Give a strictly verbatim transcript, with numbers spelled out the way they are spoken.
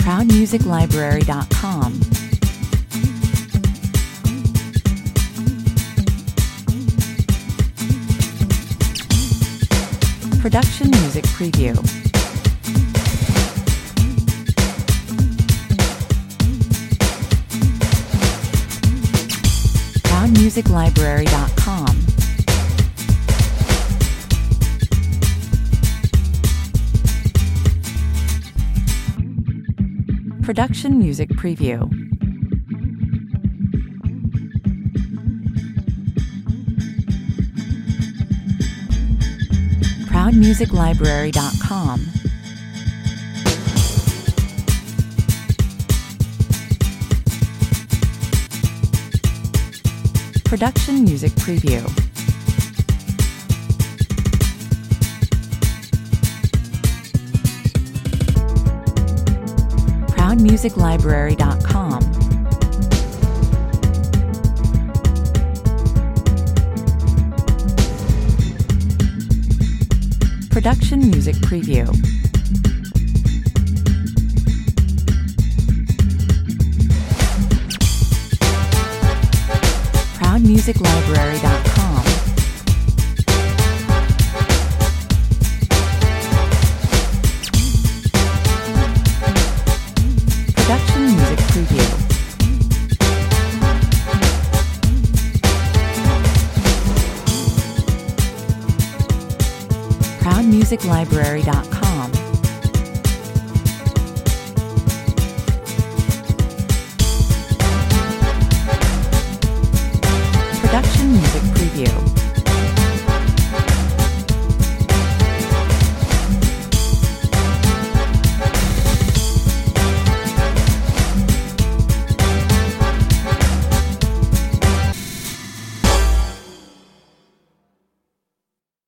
proud music library dot com. Production Music Preview. proud music library dot com. Production Music Preview. proud music library dot com. Production Music Preview. proud music library dot com. Production Music Preview. proud music library dot com. Production Music Preview. proud music library dot com. Production Music Preview.